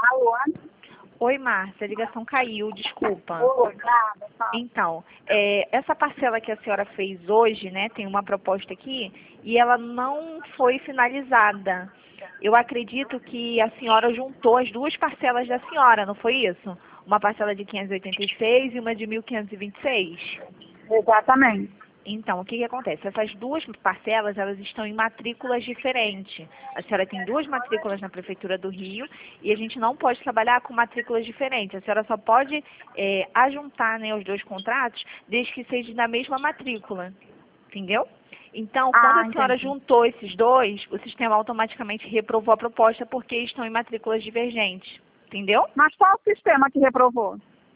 Alô? Oi, Márcia, a ligação caiu, desculpa. Oi, nada, tá. Então, essa parcela que a senhora fez hoje, né, tem uma proposta aqui, e ela não foi finalizada. Eu acredito que a senhora juntou as duas parcelas da senhora, não foi isso? Uma parcela de 586 e uma de 1.526. Exatamente. Então, o que acontece? Essas duas parcelas, elas estão em matrículas diferentes. A senhora tem duas matrículas na Prefeitura do Rio e a gente não pode trabalhar com matrículas diferentes. A senhora só pode ajuntar, né, os dois contratos desde que seja na mesma matrícula. Entendeu? Então, quando a senhora Entendi. juntou esses dois, o sistema automaticamente reprovou a proposta porque estão em matrículas divergentes. Entendeu? Mas qual o sistema que reprovou?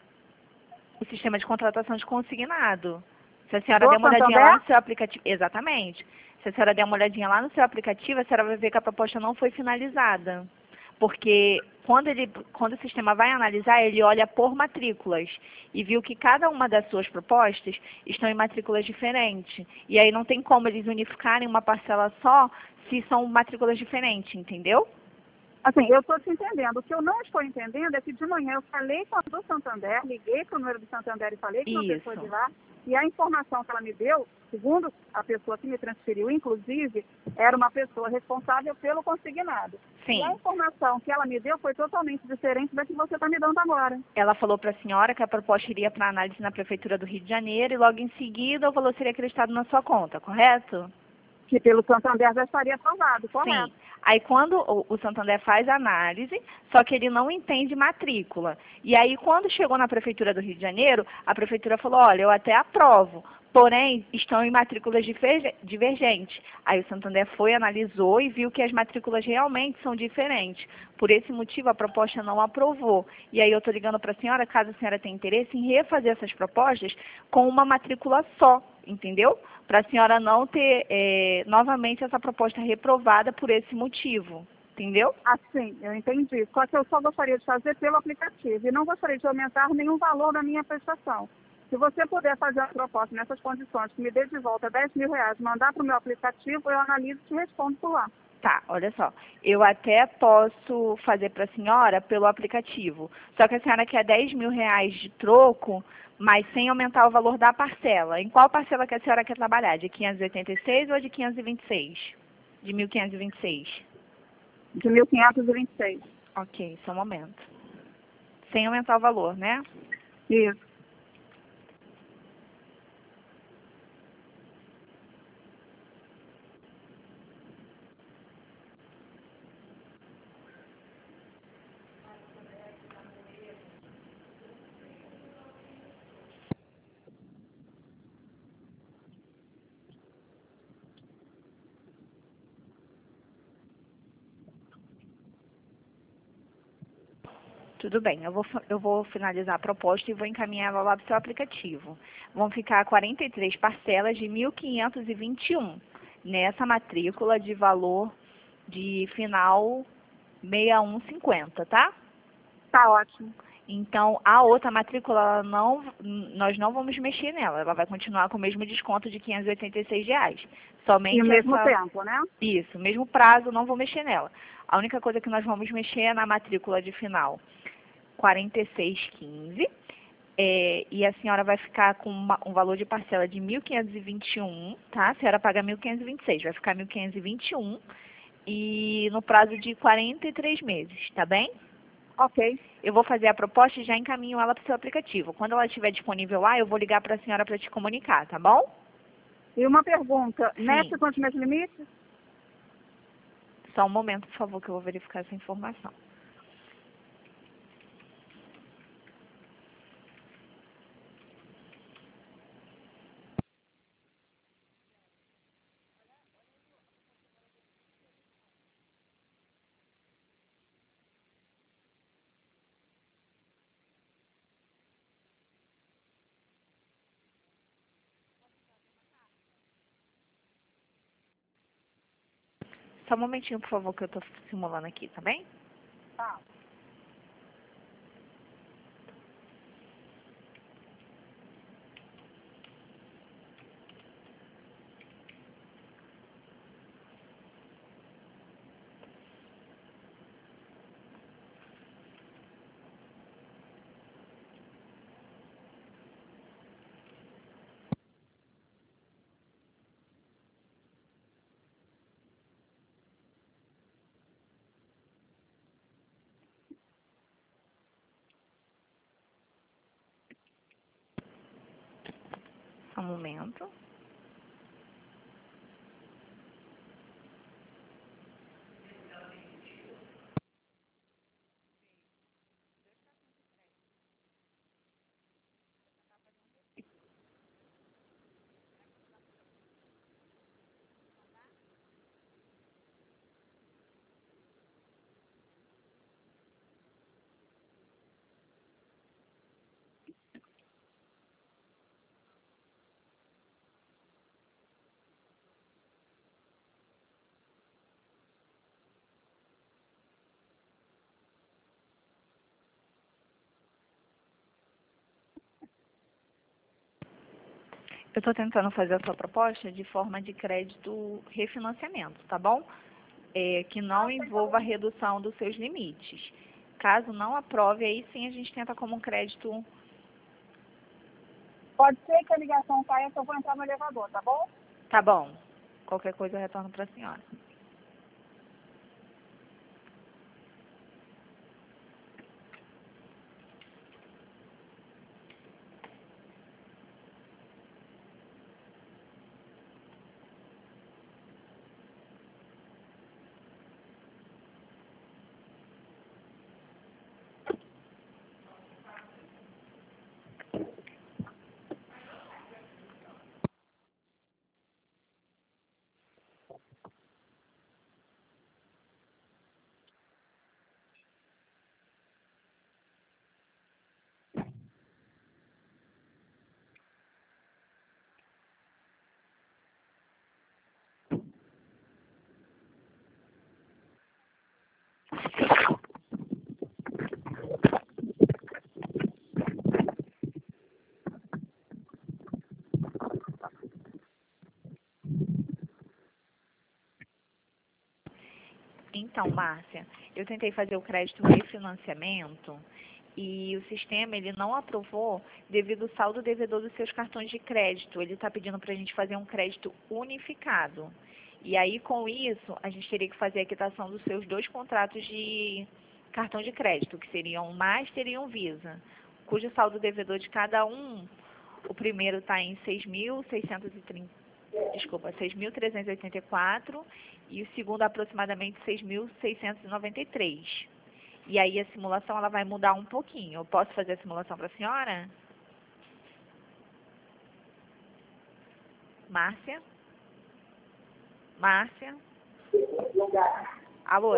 O sistema de contratação de consignado. Se a senhora Do der uma olhadinha lá Santander? no seu aplicativo, exatamente. Se a senhora der uma olhadinha lá no seu aplicativo, a senhora vai ver que a proposta não foi finalizada. Porque quando o sistema vai analisar, ele olha por matrículas e viu que cada uma das suas propostas estão em matrículas diferentes. E aí não tem como eles unificarem uma parcela só se são matrículas diferentes, entendeu? Assim, eu estou te entendendo. O que eu não estou entendendo é que de manhã eu falei com a do Santander, liguei para o número do Santander e falei com uma pessoa de Isso. lá, e a informação que ela me deu, segundo a pessoa que me transferiu, inclusive, era uma pessoa responsável pelo consignado. E a Sim. informação que ela me deu foi totalmente diferente da que você está me dando agora. Ela falou para a senhora que a proposta iria para análise na Prefeitura do Rio de Janeiro e logo em seguida o valor seria acreditado na sua conta, correto? Que pelo Santander já estaria aprovado, correto? Sim. Aí quando o Santander faz a análise, só que ele não entende matrícula. E aí quando chegou na Prefeitura do Rio de Janeiro, a Prefeitura falou, olha, eu até aprovo, porém estão em matrículas divergentes. Aí o Santander foi, analisou e viu que as matrículas realmente são diferentes. Por esse motivo a proposta não aprovou. E aí eu estou ligando para a senhora, caso a senhora tenha interesse em refazer essas propostas com uma matrícula só, entendeu? Para a senhora não ter novamente essa proposta reprovada por esse motivo, entendeu? Assim, eu entendi. Só que eu só gostaria de fazer pelo aplicativo e não gostaria de aumentar nenhum valor da minha prestação. Se você puder fazer a proposta nessas condições, que me dê de volta R$ 10.000, mandar para o meu aplicativo, eu analiso e te respondo por lá. Tá, olha só. Eu até posso fazer para a senhora pelo aplicativo. Só que a senhora quer R$ 10.000 de troco, mas sem aumentar o valor da parcela. Em qual parcela que a senhora quer trabalhar? De 586 ou de 526? De 1.526. De 1.526. Ok, só um momento. Sem aumentar o valor, né? Isso. Tudo bem, eu vou finalizar a proposta e vou encaminhar ela lá para o seu aplicativo. Vão ficar 43 parcelas de 1.521 nessa matrícula de valor de final 6150, tá? Tá ótimo. Então, a outra matrícula, nós não vamos mexer nela. Ela vai continuar com o mesmo desconto de R$ 586. E Somente o mesmo essa... tempo, né? Isso, mesmo prazo, não vou mexer nela. A única coisa que nós vamos mexer é na matrícula de final 4615, e a senhora vai ficar com um valor de parcela de 1.521, tá? A senhora paga 1.526, vai ficar 1.521 e no prazo de 43 meses, tá bem? Ok. Eu vou fazer a proposta e já encaminho ela para o seu aplicativo. Quando ela estiver disponível lá, eu vou ligar para a senhora para te comunicar, tá bom? E uma pergunta, Sim. mexe com os meus limites? Só um momento, por favor, que eu vou verificar essa informação. Só um momentinho, por favor, que eu estou simulando aqui, tá bem? Tá. momento. Eu estou tentando fazer a sua proposta de forma de crédito refinanciamento, tá bom? Que não envolva a redução dos seus limites. Caso não aprove, aí sim a gente tenta como um crédito. Pode ser que a ligação caia que eu vou entrar no elevador, tá bom? Tá bom. Qualquer coisa eu retorno para a senhora. Então, Márcia, eu tentei fazer o crédito refinanciamento e o sistema ele não aprovou devido ao saldo devedor dos seus cartões de crédito. Ele está pedindo para a gente fazer um crédito unificado. E aí, com isso, a gente teria que fazer a quitação dos seus 2 contratos de cartão de crédito, que seriam Master e um Visa, cujo saldo devedor de cada um, o primeiro está em 6.384 e o segundo aproximadamente 6.693. E aí a simulação ela vai mudar um pouquinho. Eu posso fazer a simulação para a senhora? Márcia? Márcia? Alô?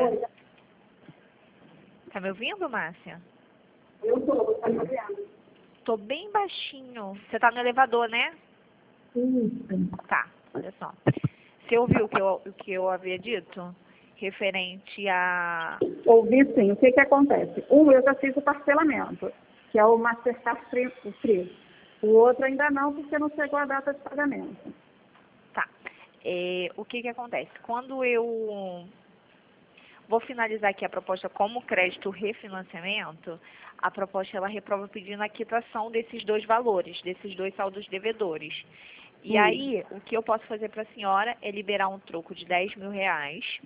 Tá me ouvindo, Márcia? Eu estou, tá me ouvindo? Tô bem baixinho. Você tá no elevador, né? Isso. Tá, olha só. Você ouviu o que eu havia dito? Referente a... Ouvi sim. O que acontece? Eu já fiz o parcelamento, que é o Mastercard Free. O outro ainda não, porque não chegou a data de pagamento. Tá. O que acontece? Quando eu vou finalizar aqui a proposta como crédito refinanciamento, a proposta ela reprova pedindo a quitação desses 2 valores, desses 2 saldos devedores. E aí, o que eu posso fazer para a senhora é liberar um troco de R$ 10.000.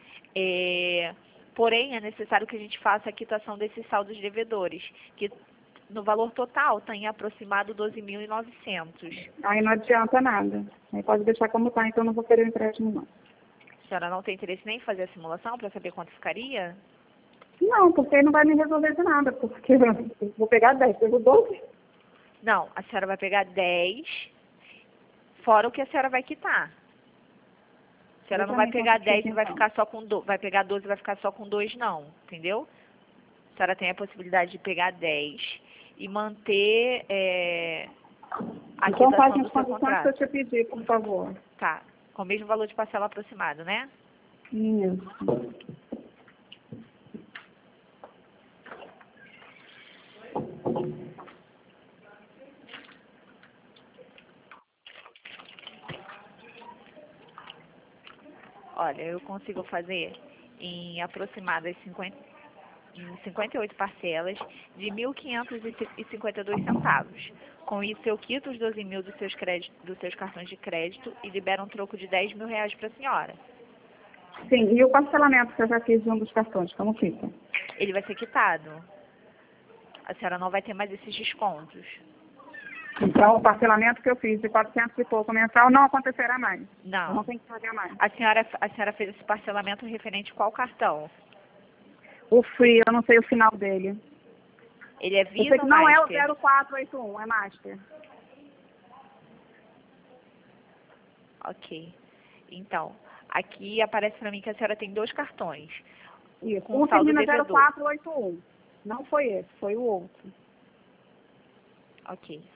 Porém, é necessário que a gente faça a quitação desses saldos devedores, que no valor total está em aproximado 12.900. Aí não adianta nada. Aí pode deixar como está, então eu não vou querer o empréstimo, não. A senhora não tem interesse nem em fazer a simulação para saber quanto ficaria? Não, porque aí não vai me resolver de nada, porque eu vou pegar 10, pego 12. Não, a senhora vai pegar 10, fora o que a senhora vai quitar. A senhora não vai pegar 10 e vai ficar só com 12, vai pegar 12 e vai ficar só com 2, não, entendeu? A senhora tem a possibilidade de pegar 10 e manter a Então faz quitação as do seu condições que eu contrato. te pedi, por favor. Tá, com o mesmo valor de parcela aproximado, né? Isso. Olha, eu consigo fazer em aproximadas 58 parcelas de R$ 1.552. Com isso, eu quito os 12.000 dos seus cartões de crédito e libero um troco de R$ 10.000 para a senhora. Sim, e o parcelamento que eu já fiz de um dos cartões, como fica? Ele vai ser quitado. A senhora não vai ter mais esses descontos. Então, o parcelamento que eu fiz de 400 e pouco mensal não acontecerá mais. Eu Não. não tenho que pagar mais. A senhora fez esse parcelamento referente a qual cartão? O Free, eu não sei o final dele. Ele é Eu sei Visa que ou não é o Master? 0481, é Master. Ok. Então, aqui aparece para mim que a senhora tem 2 cartões. Isso. Com Um saldo termina devedor. 0481. Não foi esse, foi o outro. Ok.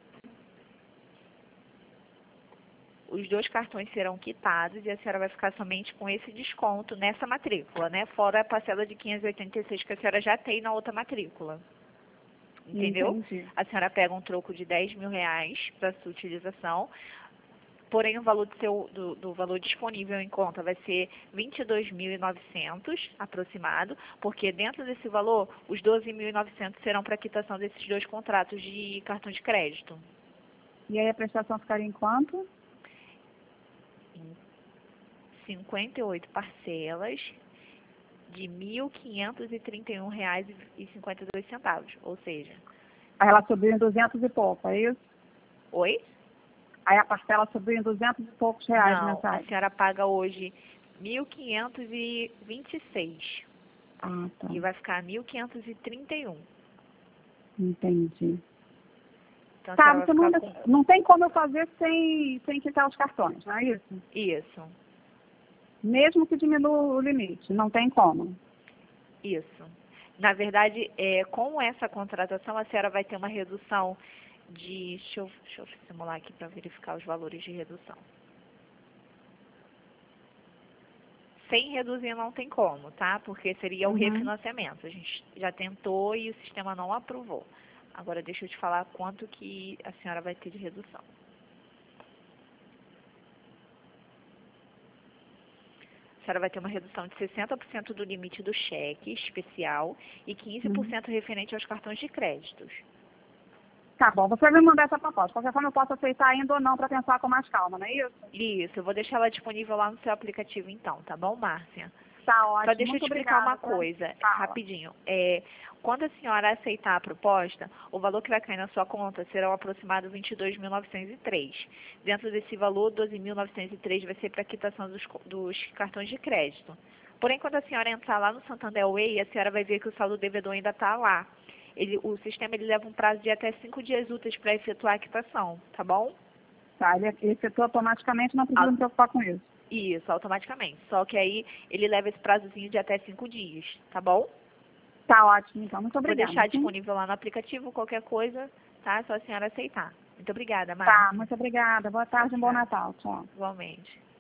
Os 2 cartões serão quitados e a senhora vai ficar somente com esse desconto nessa matrícula, né? Fora a parcela de 586 que a senhora já tem na outra matrícula. Entendeu? Entendi. A senhora pega um troco de R$ 10.000 para sua utilização, porém o valor do valor disponível em conta vai ser 22.900 aproximado, porque dentro desse valor, os 12.900 serão para quitação desses 2 contratos de cartão de crédito. E aí a prestação ficaria em quanto? Em 58 parcelas de R$ 1.531,52, ou seja... Aí ela subiu em 200 e pouco, é isso? Oi? Aí a parcela subiu em 200 e poucos reais Não, a mensais. senhora paga hoje 1.526 Ah, tá. e vai ficar 1.531. Entendi. Então a Tá, senhora você vai não, ficar com não tem como eu fazer sem quitar os cartões, não é isso? isso, Mesmo que diminua o limite, não tem como. isso. Na verdade, com essa contratação, a senhora vai ter uma redução de... Deixa eu simular aqui para verificar os valores de redução. Sem reduzir não tem como, tá? Porque seria o refinanciamento. A gente já tentou e o sistema não aprovou. Agora deixa eu te falar quanto que a senhora vai ter de redução. A senhora vai ter uma redução de 60% do limite do cheque especial e 15% referente aos cartões de créditos. Tá bom, você vai me mandar essa proposta. De qualquer forma, eu posso aceitar ainda ou não para pensar com mais calma, não é isso? Isso, eu vou deixar ela disponível lá no seu aplicativo então, tá bom, Márcia? Tá ótimo. Só deixa eu Muito te explicar uma obrigada. coisa, Fala. rapidinho. Quando a senhora aceitar a proposta, o valor que vai cair na sua conta será um aproximado de 22.903. Dentro desse valor, 12.903 vai ser para a quitação dos cartões de crédito. Porém, quando a senhora entrar lá no Santander Way, a senhora vai ver que o saldo devedor ainda está lá. O sistema leva um prazo de até 5 dias úteis para efetuar a quitação, tá bom? Tá, ele efetua automaticamente, não precisa me preocupar com isso. Isso, automaticamente. Só que aí ele leva esse prazozinho de até 5 dias, tá bom? Tá ótimo, então. Muito Vou obrigada. deixar disponível lá no aplicativo, qualquer coisa, tá? É só a senhora aceitar. Muito obrigada, Márcia. Tá, muito obrigada. Boa tarde e um bom Natal. Tchau. Igualmente.